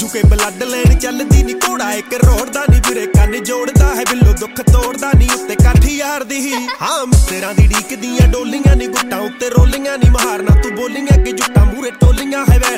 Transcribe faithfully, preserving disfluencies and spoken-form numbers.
ਕੇ blood ਲੈਣ ਚੱਲਦੀ ਨੀ ਘੋੜਾ ਇੱਕ ਰੋੜਦਾ ਨੀ ਵੀਰੇ ਕੰਨ ਜੋੜਦਾ ਹੈ ਬਿੱਲੋ ਦੁੱਖ ਤੋੜਦਾ ਨੀ ਉੱਤੇ ਕਾਠੀ ਯਾਰ ਦੀ ਹਾਂ ਮਿੱਤਰਾਂ ਦੀ ਢੀਕਦੀਆਂ ਡੋਲੀਆਂ ਨੀ ਗੁੱਟਾਂ ਉੱਤੇ ਰੋਲੀਆਂ ਨੀ ਮਹਾਰਨਾ ਤੂੰ ਬੋਲੀਆਂ ਕਿ ਜੁੱਟਾਂ ਮੂਰੇ ਟੋਲੀਆਂ ਹੈ